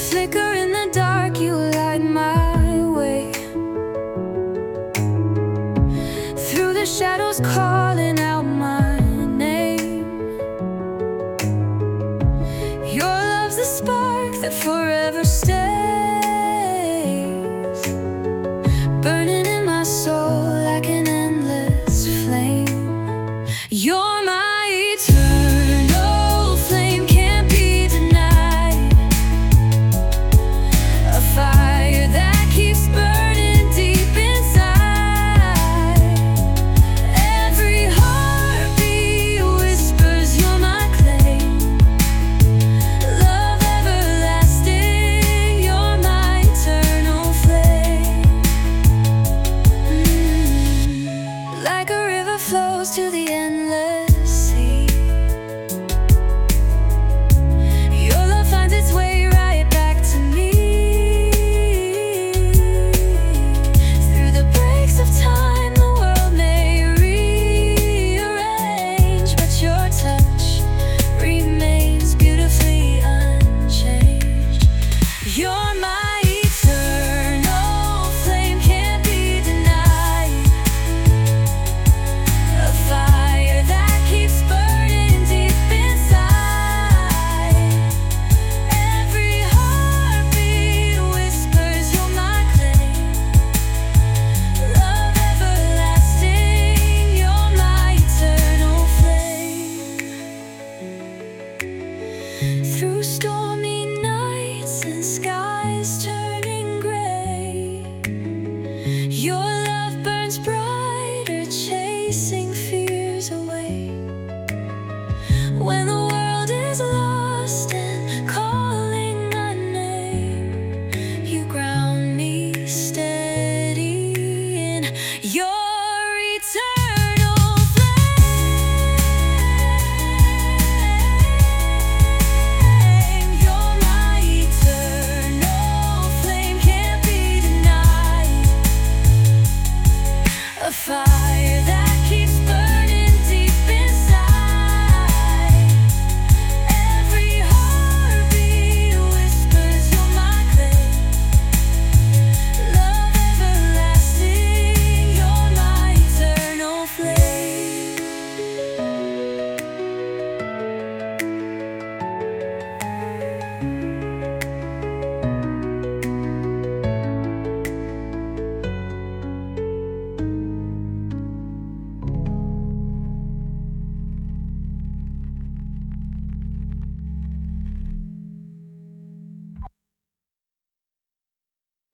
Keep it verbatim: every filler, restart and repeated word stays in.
flicker in the dark, you light my way. Through the shadows calling out my name. Your love's the spark that forever stays, burning in my soul like an endless flame. You're my eternal flame, can't be denied. A fire that keeps burning deep inside. Every heartbeat whispers you're my claim. Love everlasting, you're my eternal flame. mm. Like a river flows to the endless sea. Your love finds its way right back to me. Through the breaks of time, the world may rearrange, but your touch remains beautifully unchanged. You're my eternal flame, can't be denied. A fire that keeps burning deep inside. Every heartbeat whispers you're my claim. Love everlasting, you're my eternal flame. Through storms